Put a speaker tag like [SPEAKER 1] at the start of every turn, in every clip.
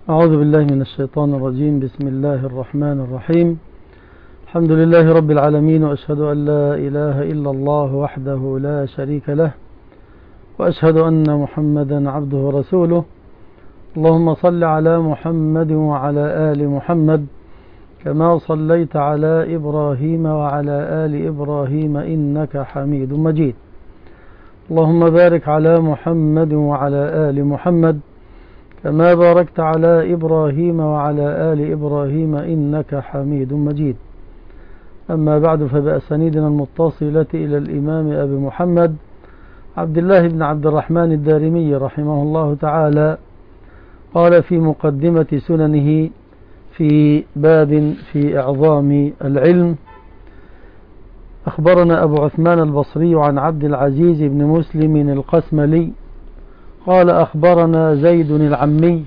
[SPEAKER 1] أعوذ بالله من الشيطان الرجيم. بسم الله الرحمن الرحيم. الحمد لله رب العالمين، وأشهد أن لا إله إلا الله وحده لا شريك له، وأشهد أن محمدا عبده ورسوله. اللهم صل على محمد وعلى آل محمد كما صليت على إبراهيم وعلى آل إبراهيم إنك حميد مجيد. اللهم بارك على محمد وعلى آل محمد كما باركت على إبراهيم وعلى آل إبراهيم إنك حميد مجيد. أما بعد، فبأسانيدنا المتصلة إلى الإمام أبي محمد عبد الله بن عبد الرحمن الدارمي رحمه الله تعالى، قال في مقدمة سننه في باب في إعظام العلم: أخبرنا أبو عثمان البصري عن عبد العزيز بن مسلم القسملي قال أخبرنا زيد العمي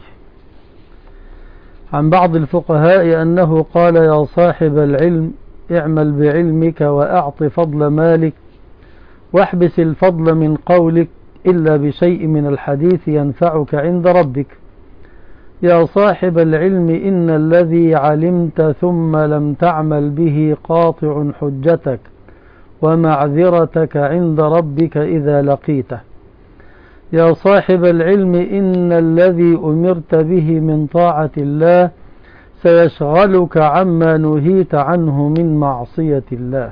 [SPEAKER 1] عن بعض الفقهاء أنه قال: يا صاحب العلم، اعمل بعلمك وأعط فضل مالك، واحبس الفضل من قولك إلا بشيء من الحديث ينفعك عند ربك. يا صاحب العلم، إن الذي علمت ثم لم تعمل به قاطع حجتك ومعذرتك عند ربك إذا لقيته. يا صاحب العلم، إن الذي أمرت به من طاعة الله سيشغلك عما نهيت عنه من معصية الله.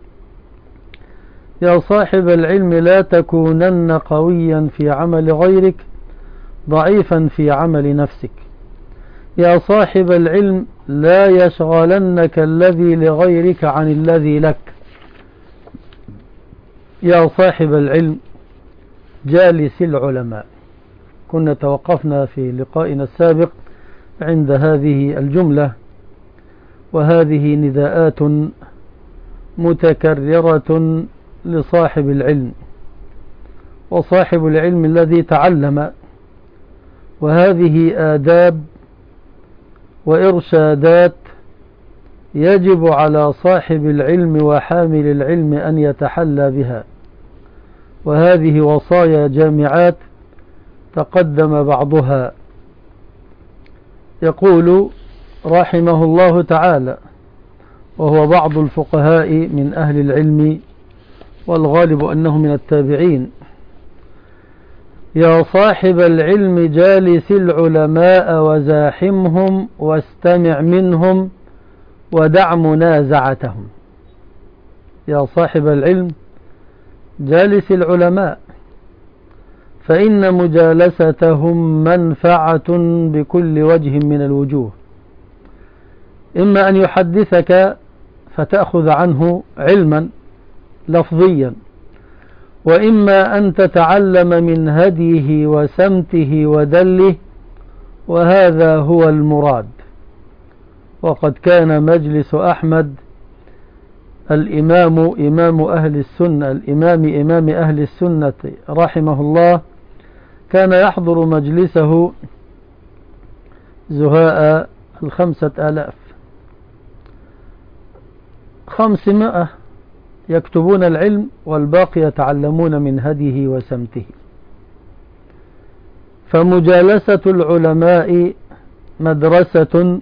[SPEAKER 1] يا صاحب العلم، لا تكونن قويا في عمل غيرك ضعيفا في عمل نفسك. يا صاحب العلم، لا يشغلنك الذي لغيرك عن الذي لك. يا صاحب العلم، جالس العلماء. كنا توقفنا في لقائنا السابق عند هذه الجملة، وهذه نداءات متكررة لصاحب العلم، وصاحب العلم الذي تعلم، وهذه آداب وإرشادات يجب على صاحب العلم وحامل العلم أن يتحلى بها، وهذه وصايا جامعات تقدم بعضها. يقول رحمه الله تعالى، وهو بعض الفقهاء من أهل العلم والغالب أنه من التابعين: يا صاحب العلم، جالس العلماء وزاحمهم واستمع منهم ودع منازعتهم. يا صاحب العلم، جالس العلماء، فإن مجالستهم منفعة بكل وجه من الوجوه: إما أن يحدثك فتأخذ عنه علما لفظيا، وإما أن تتعلم من هديه وسمته ودله، وهذا هو المراد. وقد كان مجلس أحمد إمام أهل السنة رحمه الله، كان يحضر مجلسه زهاء 500 يكتبون العلم، والباقي يتعلمون من هديه وسمته. فمجالسة العلماء مدرسة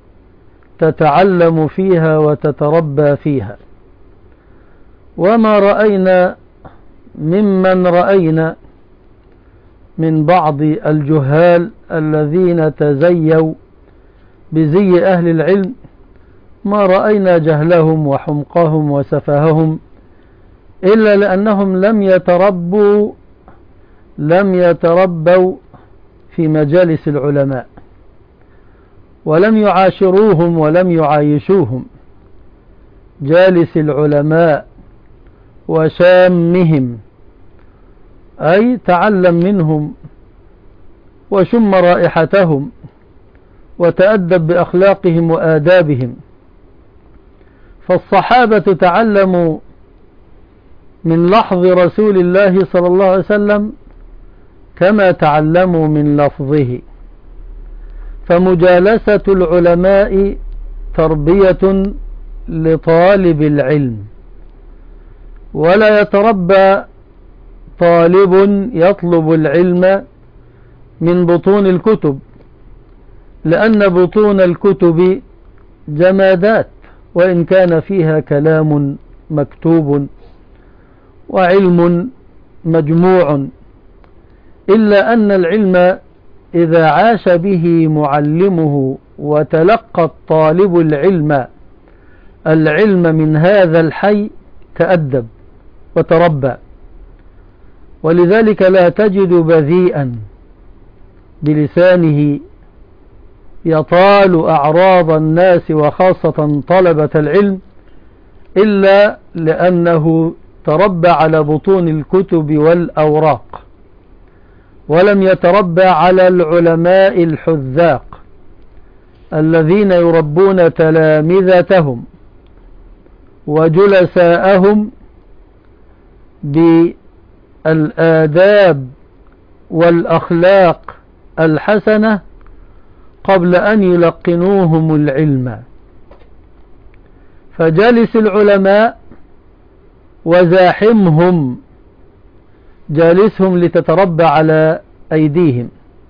[SPEAKER 1] تتعلم فيها وتتربى فيها. وما رأينا ممن رأينا من بعض الجهال الذين تزيوا بزي أهل العلم، ما رأينا جهلهم وحمقهم وسفاههم إلا لأنهم لم يتربوا في مجالس العلماء، ولم يعاشروهم ولم يعايشوهم. جالس العلماء وشامهم، أي تعلم منهم وشم رائحتهم وتأدب بأخلاقهم وآدابهم. فالصحابة تعلموا من لحظ رسول الله صلى الله عليه وسلم كما تعلموا من لفظه. فمجالسة العلماء تربية لطالب العلم، ولا يتربى طالب يطلب العلم من بطون الكتب، لأن بطون الكتب جمادات، وإن كان فيها كلام مكتوب وعلم مجموع، إلا أن العلم إذا عاش به معلمه وتلقى الطالب العلم من هذا الحي تأدب وتربى. ولذلك لا تجد بذيئا بلسانه يطال أعراض الناس وخاصة طلبة العلم إلا لأنه تربى على بطون الكتب والأوراق، ولم يتربى على العلماء الحذاق الذين يربون تلامذتهم وجلساءهم بالآداب والأخلاق الحسنة قبل أن يلقنوهم العلم. فجالس العلماء وزاحمهم، جالسهم لتتربى على أيديهم.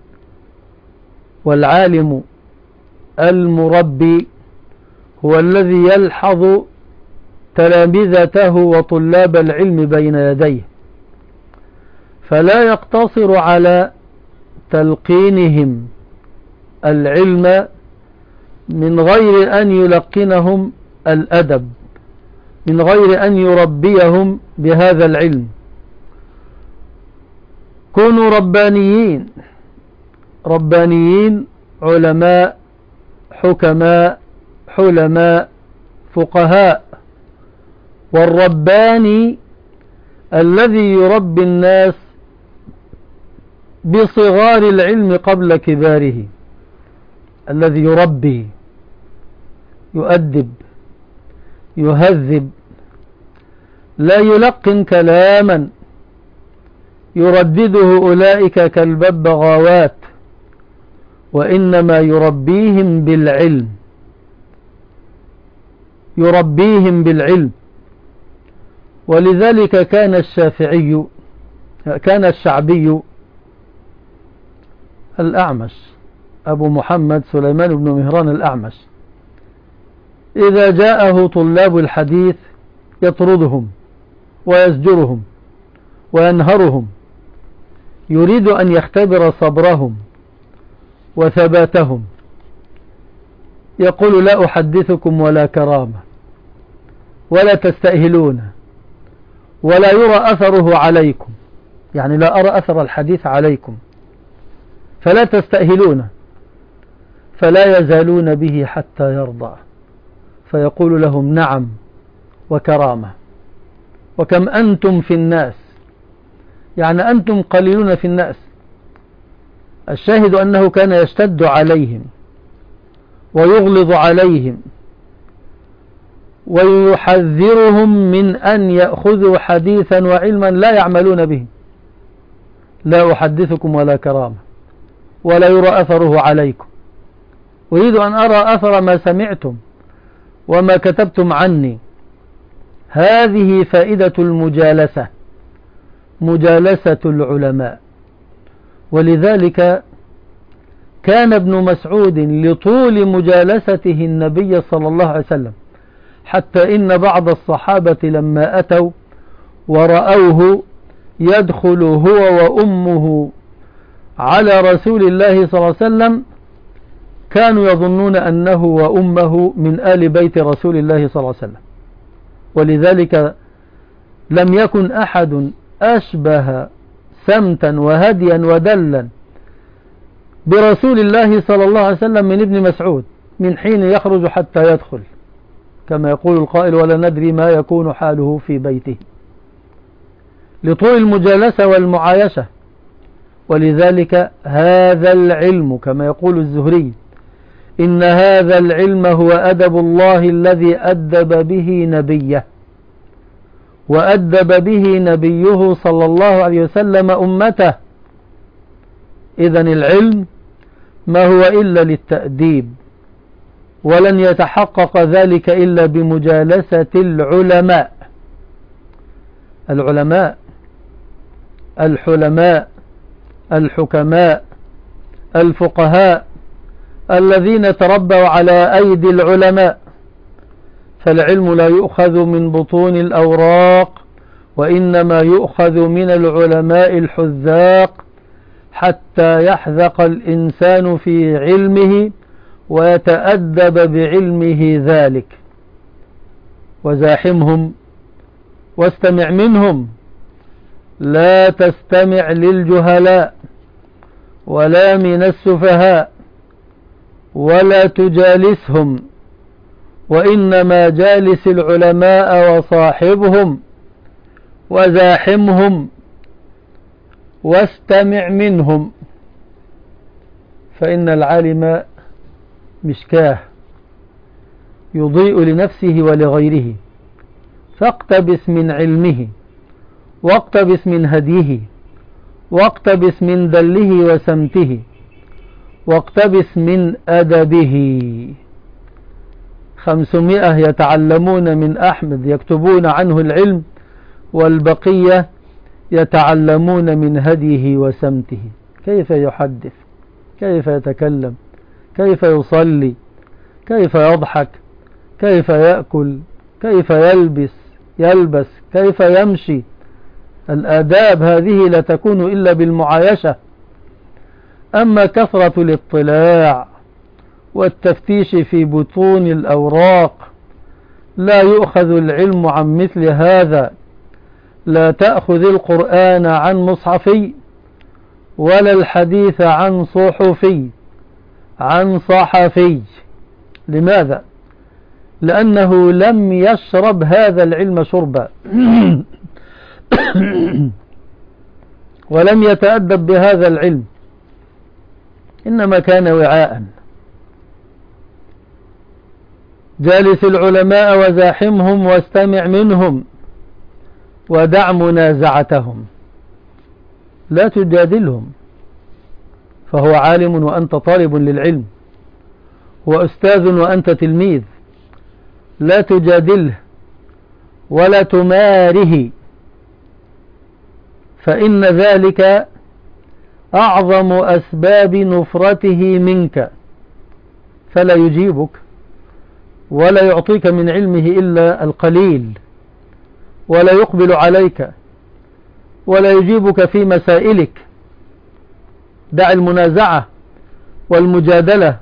[SPEAKER 1] والعالم المربي هو الذي يلحظ تلامذته وطلاب العلم بين يديه، فلا يقتصر على تلقينهم العلم من غير أن يلقنهم الأدب، من غير أن يربيهم بهذا العلم. كونوا ربانيين علماء حكماء حلماء فقهاء. والرباني الذي يربي الناس بصغار العلم قبل كباره، الذي يربي يؤدب يهذب، لا يلقن كلاما يردده أولئك كالببغاوات، وإنما يربيهم بالعلم. ولذلك كان الشعبي الأعمش أبو محمد سليمان بن مهران الأعمش إذا جاءه طلاب الحديث يطردهم ويزجرهم وينهرهم، يريد أن يختبر صبرهم وثباتهم. يقول: لا أحدثكم ولا كرامة ولا تستأهلون ولا يرى أثره عليكم، يعني لا أرى أثر الحديث عليكم، فلا تستأهلون. فلا يزالون به حتى يرضى، فيقول لهم: نعم وكرامة. وكم أنتم في الناس، يعني أنتم قليلون في الناس. الشاهد أنه كان يشتد عليهم ويغلظ عليهم ويحذرهم من أن يأخذوا حديثا وعلما لا يعملون به. لا أحدثكم ولا كرامة ولا يرى أثره عليكم، أريد أن أرى أثر ما سمعتم وما كتبتم عني. هذه فائدة المجالسة، مجالسة العلماء. ولذلك كان ابن مسعود لطول مجالسته النبي صلى الله عليه وسلم، حتى إن بعض الصحابة لما أتوا ورأوه يدخل هو وأمه على رسول الله صلى الله عليه وسلم كانوا يظنون أنه وأمه من آل بيت رسول الله صلى الله عليه وسلم. ولذلك لم يكن أحد أشبه سمتا وهديا ودلا برسول الله صلى الله عليه وسلم من ابن مسعود، من حين يخرج حتى يدخل، كما يقول القائل: ولا ندري ما يكون حاله في بيته، لطول المجالسة والمعايشة. ولذلك هذا العلم كما يقول الزهري: إن هذا العلم هو أدب الله الذي أدب به نبيه، وأدب به نبيه صلى الله عليه وسلم أمته. إذن العلم ما هو إلا للتأديب، ولن يتحقق ذلك إلا بمجالسة العلماء الحلماء الحكماء الفقهاء الذين تربوا على أيدي العلماء، فالعلم لا يؤخذ من بطون الأوراق، وإنما يؤخذ من العلماء الحذاق، حتى يحذق الإنسان في علمه ويتأدب بعلمه ذلك. وزاحمهم واستمع منهم، لا تستمع للجهلاء ولا من السفهاء ولا تجالسهم، وإنما جالس العلماء وصاحبهم وزاحمهم واستمع منهم، فإن العالم مشكاه يضيء لنفسه ولغيره، فاقتبس من علمه واقتبس من هديه واقتبس من دله وسمته واقتبس من أدبه. 500 يتعلمون من أحمد يكتبون عنه العلم، والبقية يتعلمون من هديه وسمته، كيف يحدث، كيف يتكلم، كيف يصلي، كيف يضحك، كيف يأكل، كيف يلبس، كيف يمشي. الآداب هذه لا تكون إلا بالمعايشة. أما كثرة الاطلاع والتفتيش في بطون الأوراق لا يؤخذ العلم عن مثل هذا. لا تأخذ القرآن عن مصحفي، ولا الحديث عن صحفي. لماذا؟ لأنه لم يشرب هذا العلم شربا ولم يتأدب بهذا العلم، إنما كان وعاء. جالس العلماء وزاحمهم واستمع منهم ودع منازعتهم، لا تجادلهم، فهو عالم وأنت طالب للعلم، هو أستاذ وأنت تلميذ، لا تجادله ولا تماره، فإن ذلك أعظم أسباب نفرته منك، فلا يجيبك ولا يعطيك من علمه إلا القليل، ولا يقبل عليك ولا يجيبك في مسائلك. دع المنازعة والمجادلة.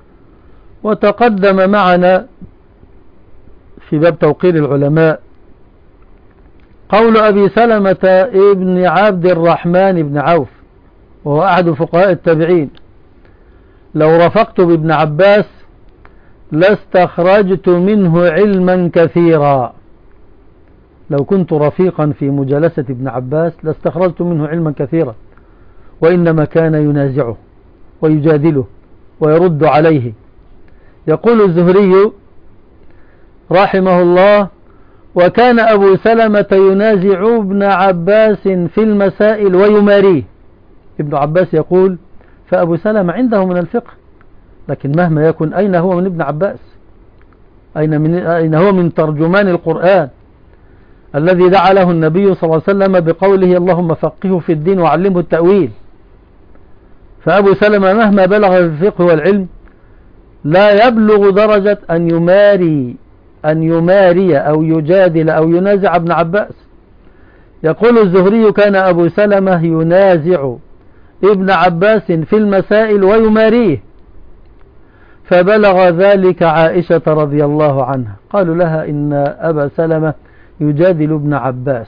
[SPEAKER 1] وتقدم معنا في باب توقير العلماء قول أبي سلمة ابن عبد الرحمن بن عوف، وهو أحد فقهاء التابعين: لو رفقت بابن عباس لاستخرجت منه علما كثيرا. لو كنت رفيقا في مجالسة ابن عباس لاستخرجت منه علما كثيرا، وإنما كان ينازعه ويجادله ويرد عليه. يقول الزهري رحمه الله: وكان أبو سلمة ينازع ابن عباس في المسائل ويماريه. ابن عباس يقول: فأبو سلمة عنده من الفقه، لكن مهما يكن أين هو من ابن عباس؟ أين هو من ترجمان القرآن الذي دعا له النبي صلى الله عليه وسلم بقوله: اللهم فقهه في الدين وعلمه التأويل. فأبو سلمة مهما بلغ في الفقه والعلم لا يبلغ درجة أن يماري أو يجادل أو ينازع ابن عباس. يقول الزهري: كان أبو سلمة ينازع ابن عباس في المسائل ويماريه، فبلغ ذلك عائشة رضي الله عنها، قالوا لها: إن أبا سلمة يجادل ابن عباس،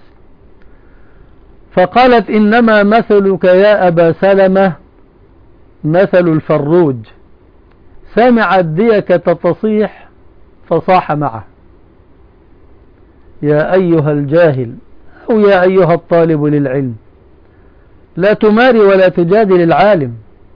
[SPEAKER 1] فقالت: إنما مثلك يا أبا سلمة مثل الفروج، سمع الديكة تصيح فصاح معه. يا أيها الجاهل أو يا أيها الطالب للعلم، لا تماري ولا تجادل العالم،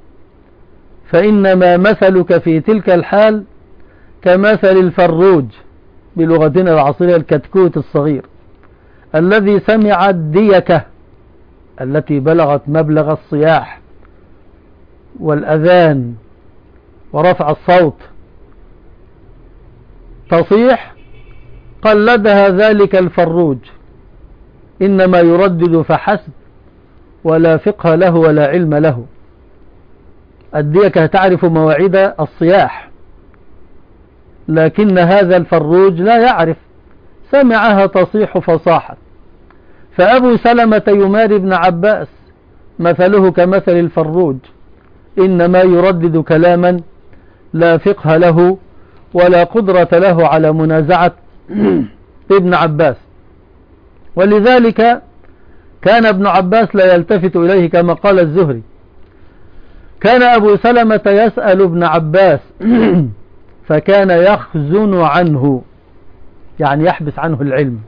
[SPEAKER 1] فإنما مثلك في تلك الحال كمثل الفروج، بلغتنا العصرية الكتكوت الصغير، الذي سمع الديكة التي بلغت مبلغ الصياح والأذان ورفع الصوت تصيح، قلدها ذلك الفروج، إنما يردد فحسب، ولا فقه له ولا علم له. الديكة تعرف مواعيد الصياح، لكن هذا الفروج لا يعرف، سمعها تصيح فصاحت. فأبو سلمة يماري ابن عباس، مثله كمثل الفروج، إنما يردد كلاما لا فقه له ولا قدرة له على منازعة ابن عباس. ولذلك كان ابن عباس لا يلتفت إليه كما قال الزهري. كان أبو سلمة يسأل ابن عباس فكان يخزن عنه، يعني يحبس عنه العلم.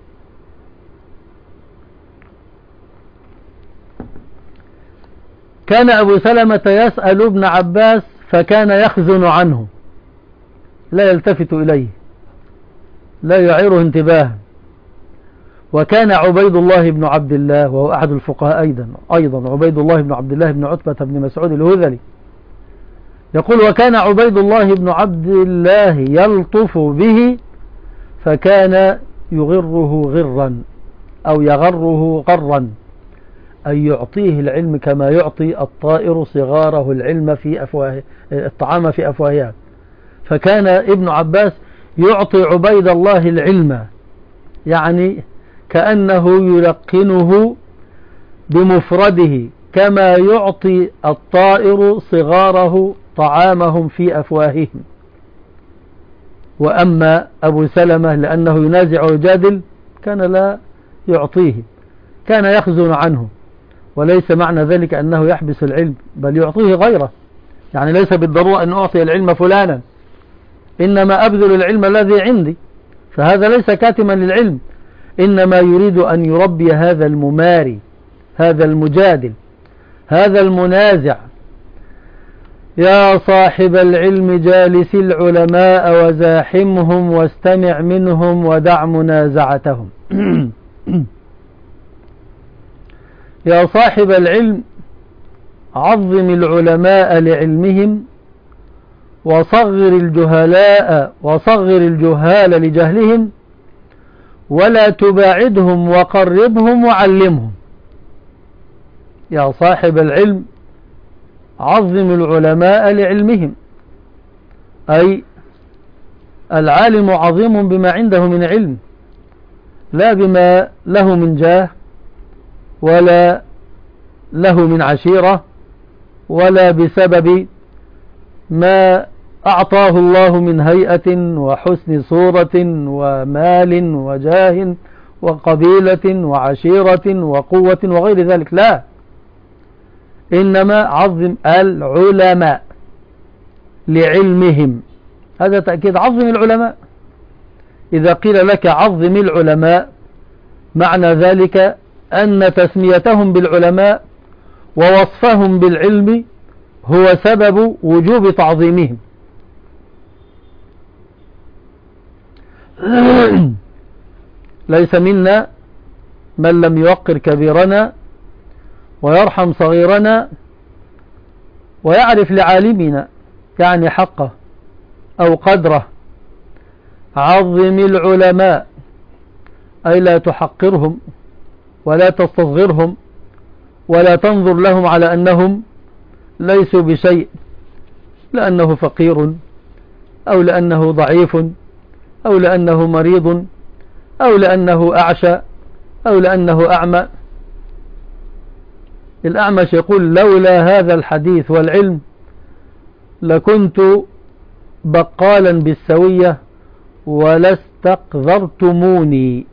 [SPEAKER 1] كان أبو سلمة يسأل ابن عباس فكان يخزن عنه، لا يلتفت إليه، لا يعيره انتباه. وكان عبيد الله بن عبد الله، وهو أحد الفقهاء أيضا عبيد الله بن عبد الله بن عتبة بن مسعود الهذلي، يقول: وكان عبيد الله بن عبد الله يلطف به فكان يغره غرا أو يغره غرا، أي يعطيه العلم كما يعطي الطائر صغاره العلم في أفواه الطعام في أفواهها. فكان ابن عباس يعطي عبيد الله العلم، يعني كأنه يلقنه بمفرده كما يعطي الطائر صغاره طعامهم في أفواههم. وأما أبو سلمة لأنه ينازع ويجادل كان لا يعطيه، كان يخزن عنه. وليس معنى ذلك أنه يحبس العلم، بل يعطيه غيره، يعني ليس بالضرورة أن أعطي العلم فلانا، إنما أبذل العلم الذي عندي، فهذا ليس كاتما للعلم، إنما يريد أن يربي هذا المماري، هذا المجادل، هذا المنازع. يا صاحب العلم جالس العلماء وزاحمهم واستمع منهم ودع منازعتهم. يا صاحب العلم عظم العلماء لعلمهم وصغر الجهال لجهلهم، ولا تباعدهم وقربهم وعلمهم. يا صاحب العلم عظم العلماء لعلمهم، أي العالم عظيم بما عنده من علم، لا بما له من جاه ولا له من عشيرة، ولا بسبب ما أعطاه الله من هيئة وحسن صورة ومال وجاه وقبيلة وعشيرة وقوة وغير ذلك، لا، إنما عظم العلماء لعلمهم. هذا تأكيد، عظم العلماء. إذا قيل لك عظم العلماء معنى ذلك أن تسميتهم بالعلماء ووصفهم بالعلم هو سبب وجوب تعظيمهم. ليس منا من لم يوقر كبيرنا ويرحم صغيرنا ويعرف لعالمنا يعني حقه أو قدره. عظم العلماء أي لا تحقرهم ولا تستصغرهم ولا تنظر لهم على أنهم ليسوا بشيء، لأنه فقير أو لأنه ضعيف أو لأنه مريض أو لأنه أعشى أو لأنه أعمى. الأعمش يقول: لولا هذا الحديث والعلم لكنت بقالا بالسوية ولاستقذرتموني.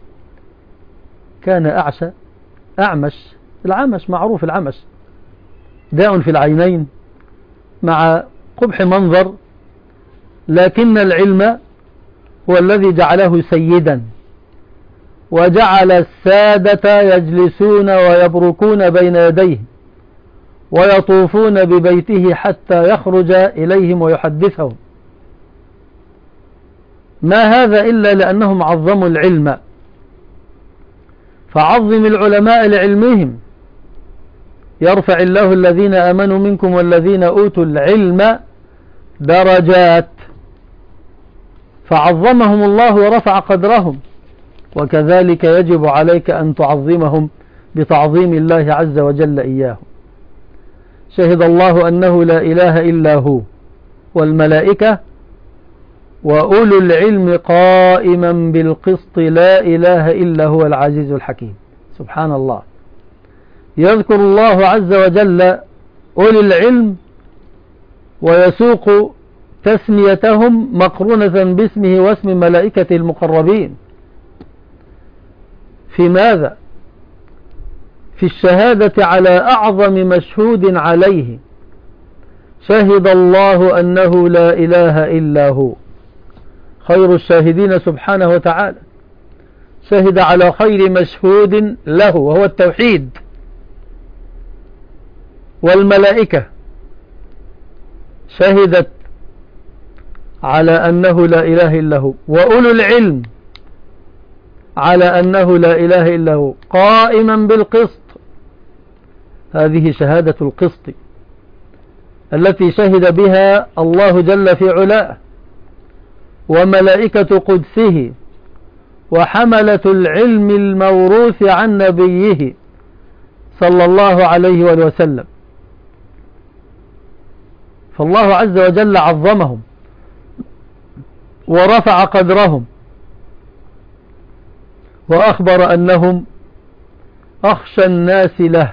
[SPEAKER 1] كان أعشى أعمش. العمش معروف، العمش داء في العينين مع قبح منظر، لكن العلم هو الذي جعله سيدا، وجعل السادة يجلسون ويبركون بين يديه ويطوفون ببيته حتى يخرج إليهم ويحدثهم. ما هذا إلا لأنهم عظموا العلم. فعظم العلماء لعلمهم، يرفع الله الذين آمنوا منكم والذين أوتوا العلم درجات، فعظمهم الله ورفع قدرهم. وكذلك يجب عليك أن تعظمهم بتعظيم الله عز وجل إياهم. شهد الله أنه لا إله إلا هو والملائكة وأولو العلم قائما بالقسط لا إله إلا هو العزيز الحكيم. سبحان الله. يذكر الله عز وجل أولي العلم ويسوق تسميتهم مقرونة باسمه واسم ملائكة المقربين. في ماذا؟ في الشهادة على أعظم مشهود عليه. شهد الله أنه لا إله إلا هو، خير الشاهدين سبحانه وتعالى. شهد على خير مشهود له وهو التوحيد. والملائكة شهدت على أنه لا إله إلا هو، وأولو العلم على أنه لا إله إلا هو قائما بالقسط. هذه شهادة القسط التي شهد بها الله جل في علاه وملائكة قدسه وحملة العلم الموروث عن نبيه صلى الله عليه وآله وسلم. فالله عز وجل عظمهم ورفع قدرهم وأخبر أنهم أخشى الناس له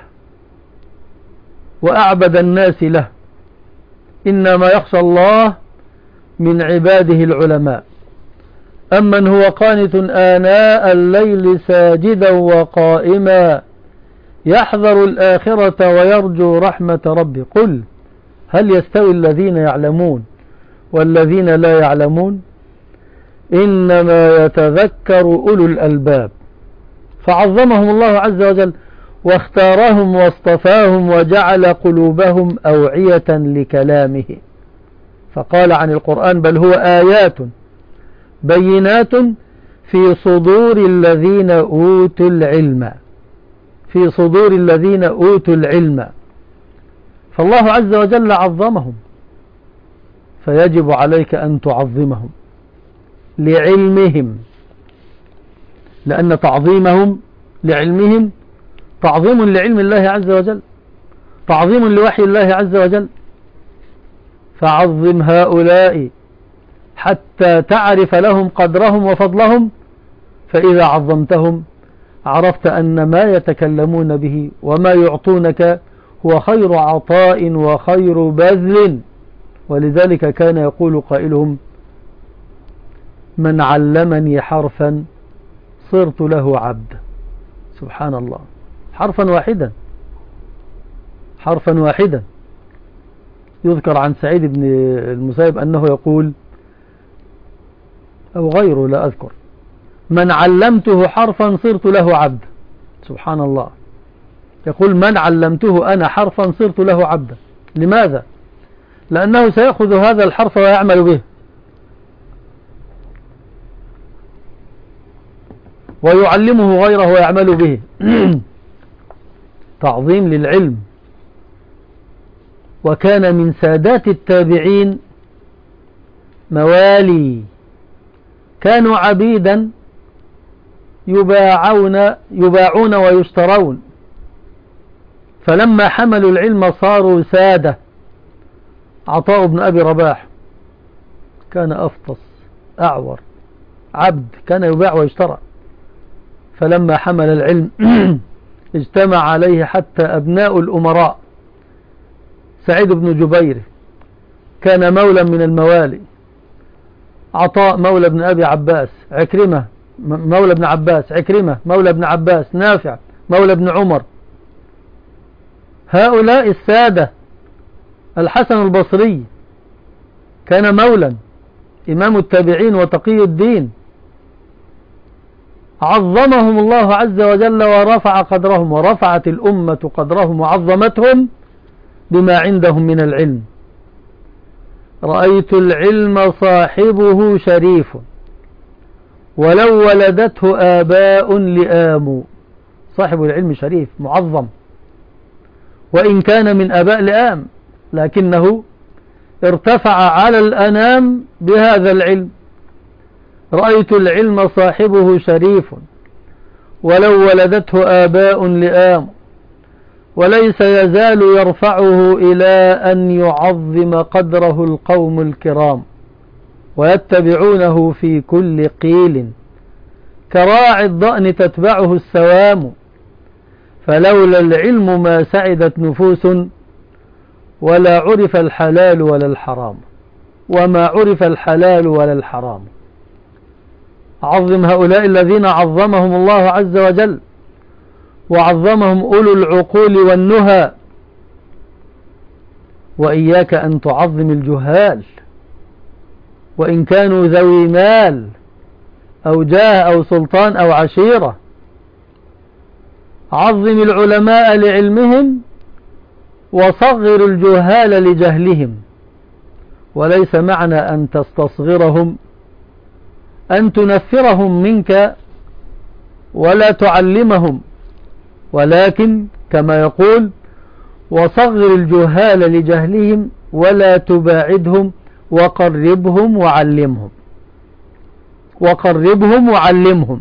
[SPEAKER 1] وأعبد الناس له. إنما يخشى الله من عباده العلماء. أمن هو قانت آناء الليل ساجدا وقائما يحذر الآخرة ويرجو رحمة ربه. قل هل يستوي الذين يعلمون والذين لا يعلمون؟ إنما يتذكر أولو الألباب. فعظمهم الله عز وجل واختارهم واصطفاهم وجعل قلوبهم أوعية لكلامه. فقال عن القرآن بل هو آيات بينات في صدور الذين أوتوا العلم. في صدور الذين أوتوا العلم. فالله عز وجل عظمهم، فيجب عليك أن تعظمهم لعلمهم، لأن تعظيمهم لعلمهم تعظيم لعلم الله عز وجل، تعظيم لوحي الله عز وجل. فعظم هؤلاء حتى تعرف لهم قدرهم وفضلهم، فإذا عظمتهم عرفت أن ما يتكلمون به وما يعطونك هو خير عطاء وخير بذل. ولذلك كان يقول قائلهم من علمني حرفا صرت له عبد. سبحان الله. حرفا واحدا، حرفا واحدا. يذكر عن سعيد بن المسيب أنه يقول أو غيره لا أذكر من علمته حرفا صرت له عبد. سبحان الله. يقول من علمته أنا حرفا صرت له عبدا. لماذا؟ لأنه سيأخذ هذا الحرف ويعمل به ويعلمه غيره ويعمل به. تعظيم للعلم. وكان من سادات التابعين موالي كانوا عبيدا يباعون ويشترون، فلما حملوا العلم صاروا سادة. عطاء بن أبي رباح كان أفطس أعور عبد كان يباع ويشترى، فلما حمل العلم اجتمع عليه حتى أبناء الأمراء. سعيد بن جبير كان مولى من الموالي. عطاء مولى بن أبي عباس. عكرمة مولى بن عباس. عكرمة مولى بن عباس. نافع مولى بن عمر. هؤلاء السادة. الحسن البصري كان مولا إمام التابعين وتقي الدين. عظمهم الله عز وجل ورفع قدرهم، ورفعت الأمة قدرهم وعظمتهم بما عندهم من العلم. رأيت العلم صاحبه شريف ولو ولدته آباء لآم. صاحب العلم شريف معظم، وإن كان من آباء لآم لكنه ارتفع على الأنام بهذا العلم. رأيت العلم صاحبه شريف ولو ولدته آباء لآم وليس يزال يرفعه إلى أن يعظم قدره القوم الكرام ويتبعونه في كل قيل، كراعي الضأن تتبعه السوام، فلولا العلم ما سعدت نفوس، ولا عرف الحلال ولا الحرام، وما عرف الحلال ولا الحرام. عظم هؤلاء الذين عظمهم الله عز وجل، وعظمهم أولو العقول والنهى، وإياك أن تعظم الجهال وإن كانوا ذوي مال أو جاه أو سلطان أو عشيرة. عظم العلماء لعلمهم وصغر الجهال لجهلهم، وليس معنى أن تستصغرهم أن تنفرهم منك ولا تعلمهم، ولكن كما يقول وصغر الجهال لجهلهم ولا تباعدهم وقربهم وعلمهم. وقربهم وعلمهم.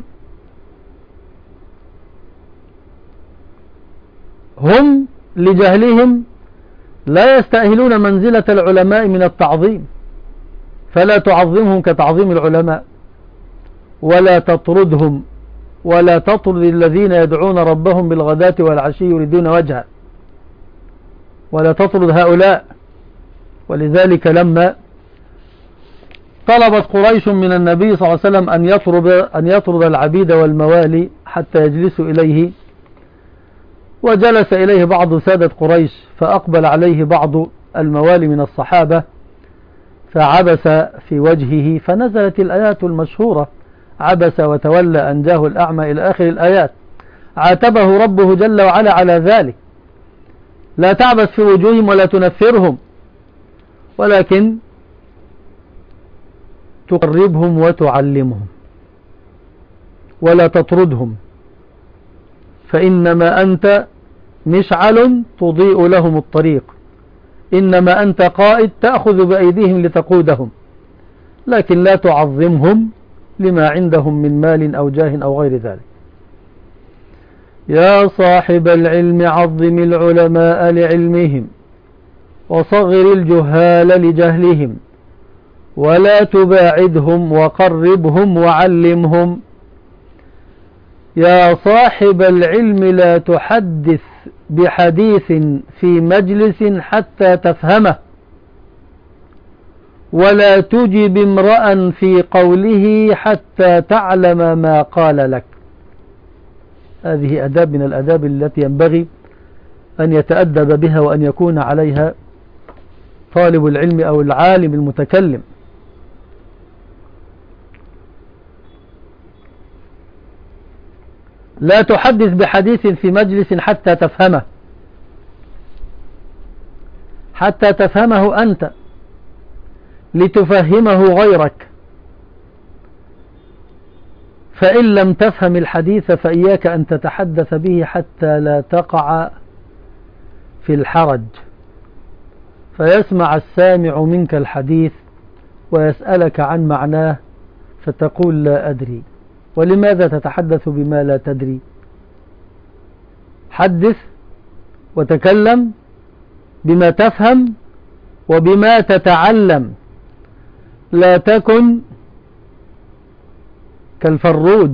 [SPEAKER 1] هم لجهلهم لا يستأهلون منزلة العلماء من التعظيم، فلا تعظمهم كتعظيم العلماء، ولا تطردهم، ولا تطرد الذين يدعون ربهم بالغداة والعشي يريدون وجهه، ولا تطرد هؤلاء. ولذلك لما طلبت قريش من النبي صلى الله عليه وسلم أن يطرد العبيد والموالي حتى يجلسوا إليه، وجلس إليه بعض سادة قريش، فأقبل عليه بعض الموالي من الصحابة فعبس في وجهه، فنزلت الآيات المشهورة: عبس وتولى أن جاءه الأعمى إلى آخر الآيات. عاتبه ربه جل وعلا على ذلك: لا تعبس في وجوههم ولا تنفرهم، ولكن تقربهم وتعلمهم، ولا تطردهم، فإنما أنت مشعل تضيء لهم الطريق، إنما أنت قائد تأخذ بأيديهم لتقودهم، لكن لا تعظمهم لما عندهم من مال أو جاه أو غير ذلك. يا صاحب العلم عظم العلماء لعلمهم، وصغر الجهال لجهلهم، ولا تباعدهم وقربهم وعلمهم. يا صاحب العلم لا تحدث بحديث في مجلس حتى تفهمه، ولا تجب امرأ في قوله حتى تعلم ما قال لك. هذه أداب من الأداب التي ينبغي أن يتأدب بها وأن يكون عليها طالب العلم أو العالم المتكلم. لا تحدث بحديث في مجلس حتى تفهمه، حتى تفهمه أنت لتفهمه غيرك، فإن لم تفهم الحديث فإياك أن تتحدث به حتى لا تقع في الحرج، فيسمع السامع منك الحديث ويسألك عن معناه فتقول لا أدري. ولماذا تتحدث بما لا تدري؟ حدث وتكلم بما تفهم وبما تتعلم، لا تكن كالفروج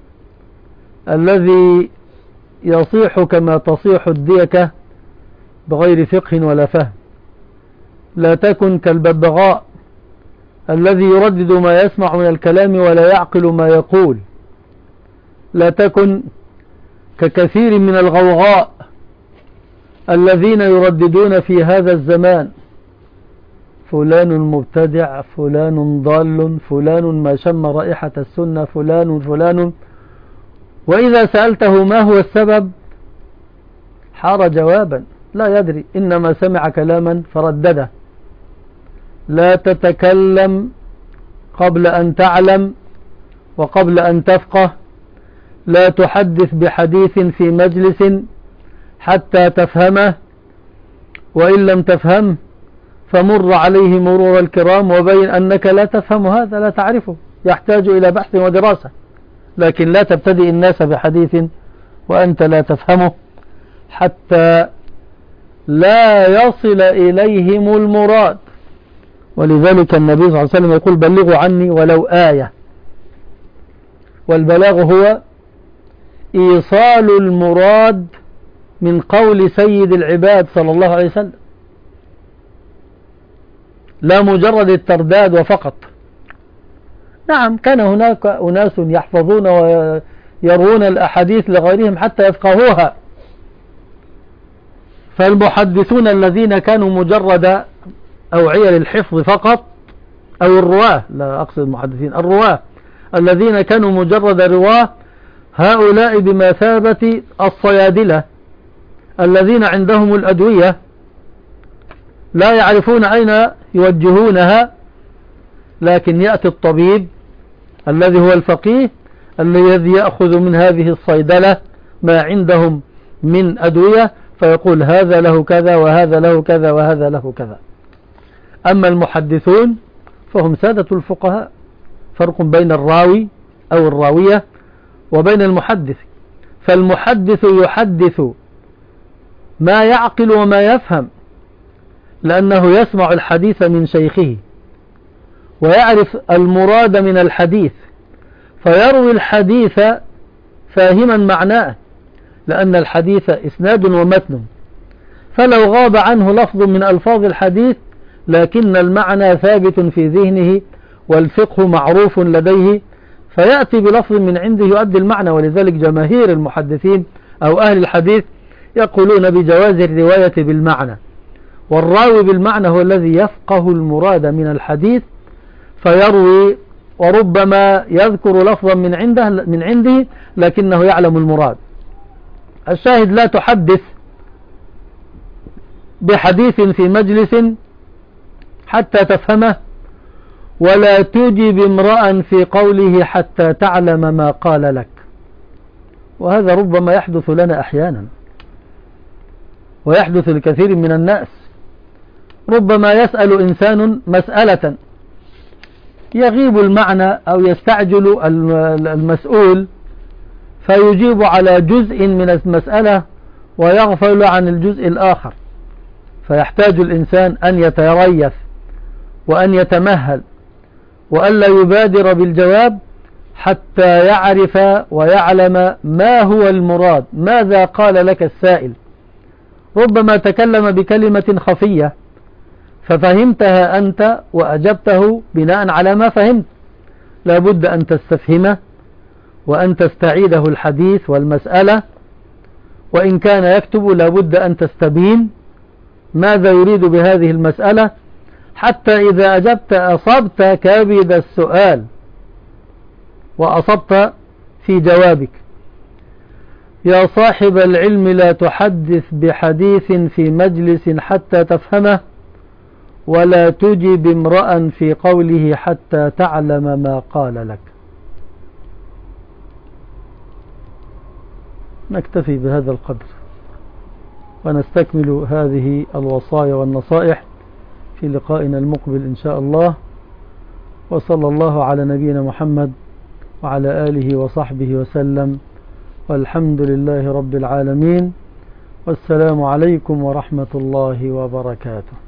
[SPEAKER 1] الذي يصيح كما تصيح الديكة بغير فقه ولا فهم، لا تكن كالببغاء الذي يردد ما يسمع من الكلام ولا يعقل ما يقول، لا تكن ككثير من الغوغاء الذين يرددون في هذا الزمان: فلان مبتدع، فلان ضال، فلان ما شم رائحة السنة، فلان. وإذا سألته ما هو السبب حار جوابا لا يدري، إنما سمع كلاما فردده. لا تتكلم قبل أن تعلم وقبل أن تفقه، لا تحدث بحديث في مجلس حتى تفهمه، وإن لم تفهمه فمر عليه مرور الكرام وبين أنك لا تفهم هذا، لا تعرفه، يحتاج إلى بحث ودراسة. لكن لا تبتدئ الناس بحديث وأنت لا تفهمه حتى لا يصل إليهم المراد. ولذلك النبي صلى الله عليه وسلم يقول بلغوا عني ولو آية. والبلاغ هو إيصال المراد من قول سيد العباد صلى الله عليه وسلم، لا مجرد الترداد وفقط. نعم كان هناك أناس يحفظون ويرون الأحاديث لغيرهم حتى يفقهوها، فالمحدثون الذين كانوا مجرد أوعية للحفظ فقط، أو الرواه، لا أقصد المحدثين، الرواه الذين كانوا مجرد رواه، هؤلاء بمثابة الصيادلة الذين عندهم الأدوية لا يعرفون أين يوجهونها، لكن يأتي الطبيب الذي هو الفقيه الذي يأخذ من هذه الصيدلة ما عندهم من أدوية فيقول هذا له كذا وهذا له كذا وهذا له كذا. أما المحدثون فهم سادة الفقهاء. فرق بين الراوي أو الراوية وبين المحدث. فالمحدث يحدث ما يعقل وما يفهم، لأنه يسمع الحديث من شيخه ويعرف المراد من الحديث، فيروي الحديث فاهما معناه، لأن الحديث إسناد ومتن، فلو غاب عنه لفظ من ألفاظ الحديث لكن المعنى ثابت في ذهنه والفقه معروف لديه، فيأتي بلفظ من عنده يؤدي المعنى. ولذلك جماهير المحدثين أو أهل الحديث يقولون بجواز الرواية بالمعنى، والراوي بالمعنى هو الذي يفقه المراد من الحديث فيروي، وربما يذكر لفظا من عنده لكنه يعلم المراد. الشاهد لا تحدث بحديث في مجلس حتى تفهمه، ولا تجب امرأ في قوله حتى تعلم ما قال لك. وهذا ربما يحدث لنا أحيانا ويحدث لكثير من الناس. ربما يسأل إنسان مسألة يغيب المعنى أو يستعجل المسؤول فيجيب على جزء من المسألة ويغفل عن الجزء الآخر، فيحتاج الإنسان أن يتريث وأن يتمهل وألا يبادر بالجواب حتى يعرف ويعلم ما هو المراد، ماذا قال لك السائل. ربما تكلم بكلمة خفية ففهمتها أنت وأجبته بناء على ما فهمت، لابد أن تستفهمه وأن تستعيده الحديث والمسألة، وإن كان يكتب لابد أن تستبين ماذا يريد بهذه المسألة، حتى إذا أجبت أصبت كبد السؤال وأصبت في جوابك. يا صاحب العلم لا تحدث بحديث في مجلس حتى تفهمه، ولا تجب امرأ في قوله حتى تعلم ما قال لك. نكتفي بهذا القدر ونستكمل هذه الوصايا والنصائح في لقائنا المقبل إن شاء الله. وصلى الله على نبينا محمد وعلى آله وصحبه وسلم، والحمد لله رب العالمين، والسلام عليكم ورحمة الله وبركاته.